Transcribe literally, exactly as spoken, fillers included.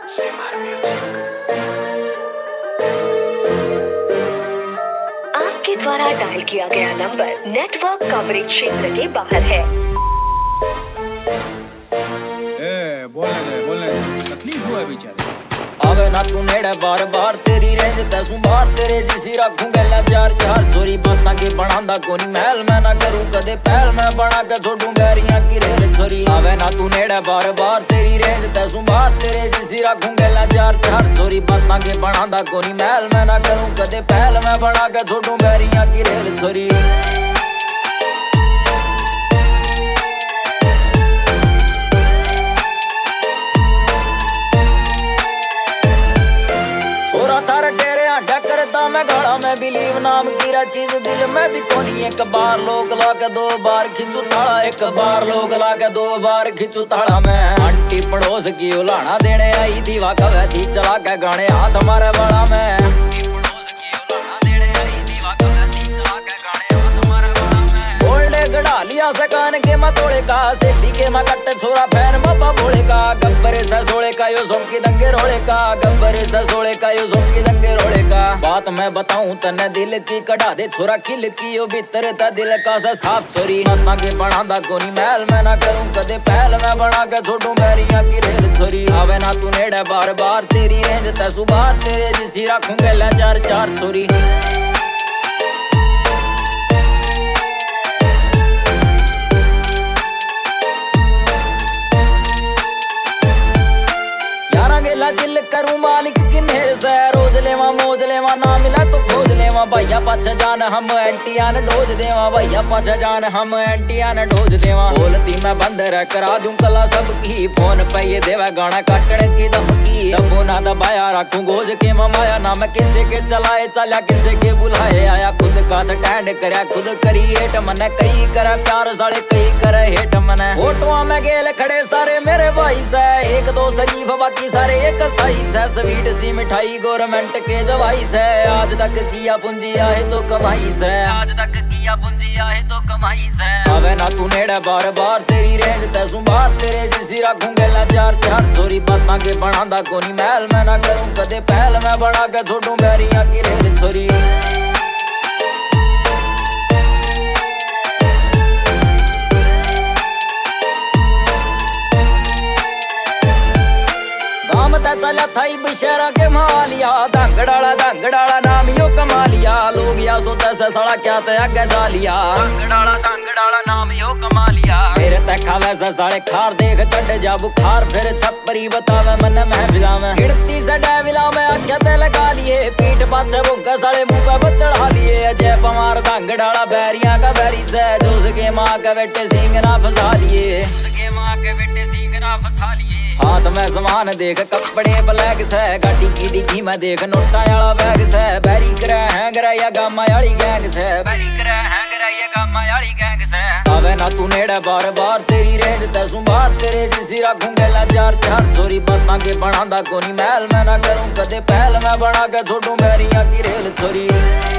आपके द्वारा डायल किया गया नंबर नेटवर्क कवरेज क्षेत्र के बाहर है। ए, बोलने दे, बोलने दे, तकलीफ हुआ है बेचारे। आवे ना तू नेड़े बार बार तेरी रेंज तैसू बार तेरे जिसी रखूं गैला चार चार चोरी बातां के बनांदा कोनी महल मैं ना करूं कदे पहल मैं बना के छोड़ूं बैरियां की रेल छोरी। आवे ना तू नेड़े बार बार तेरी रेंज तैसू बार तेरे जिसी रखूं गैला चार चार चोरी बातां के बनांदा कोनी महल मैं ना करूं कदे पहल मैं बना के छोड़ूं बैरियां की रेल छोरी। करता मैं गाड़ा में बिलीव नाम की चीज दिल में भी कोनी एक बार लोग ला के दो बार खिंचू ताड़ा एक बार लोग ला के दो बार खिंचू ताड़ा मैं आंटी पड़ोस की उलाना देने आई थी वा कवे थी चला के गाने हाथ हमारे बड़ा में गड़ा लिया सकान के मैं तोड़े का सेली के मैं कट्टे छोरा फैन बाबा भोले का गब्बरे से सोले का यो सोमकी दंगे रोड़े का गब्बरे से सोले का यो सोमकी दंगे रोड़े का बात मैं बताऊं तने दिल की कढ़ा दे छोरा किल की यो भीतर ता दिल का सा साफ छोरी हाथा के बनांदा कोनी महल मैं ना करूं कदे पहल मैं बना के छोड़ूं बैरियां की रेल छोरी। आवे ना तू नेड़े बार बार तेरी रेंज तैसू बार तेरे जिसी रखूं गैला चार चार छोरी। चिल करूं मालिक की मेहर से रोज लेवा मौज लेवा ना मिला तो खोज लेवा भैया पाछे जान हम एंटिया ने डोज देवा भैया पाछे जान हम एंटिया ने डोज देवा। बोलती मैं बंद रह करा दूं कला सबकी फोन पे ये देवा गाना काटने की धमकी दबो ना दबाया रखूं गोज के ममाया ना मैं किसे के चलाए चला किसे के बुलाए आया खुद का स्टैंड करया खुद करी हेट मने कई करे प्यार साले कई करे हेट मने फोटोआ में गेल खड़े सारे मेरे भाई से एक दो शरीफ बाकी सारे एक सही से स्वीट सी मिठाई गवर्नमेंट के जवाई से आज तक किया पूंजी आए तो कमाई से आज तक किया पूंजी आए तो कमाई से। आवे ना तू नेड़े बार बार तेरी रेंज तैसू बार तेरे जिसी रखूं गैला चार चार चोरी बातां के बनांदा कोनी महल मैं ना करूं कदे पहल मैं बना के छोड़ूं बैरियां की रेल छोरी। चला थाई बशहरा के मालिया धांगड़ाला धांगड़ाला नाम यो कमालिया लोग या सोचा से सड़ा क्या ते आगे जा लिया धांगड़ाला धांगड़ाला नाम यो कमालिया मेरे ते खावे से साले खार देख चढ़ जा बुखार फिर छपरी बतावे मन महफिला में खिड़ती से डेविला में आंखें ते लगा लिए पीठ पाछे भूखा साले मुंह पे बतड़ा लिए अजय पमार धांगड़ाला बैरियां का बैरी से जोस के माँ के बेटे सिंह ना फंसा लिए के माँ के बेटे सिंह ना फंसा लिए। हाथ में सामान देख कपड़े ब्लैक से गाड़ी की डिग्गी में देख नोटा वाला बैग से बैरी करे हैं गराया गामा वाली गैंग से बैरी करे हैं गराया गामा वाली गैंग से। आवे ना तू नेड़े बार बार तेरी रेंज तैसू बार तेरे जिसी रखूं गैला चार चार चोरी बातां के बनांदा कोनी महल मैं ना करूं कदे पहल मैं बना के छोड़ूं बैरियां की रेल छोरी।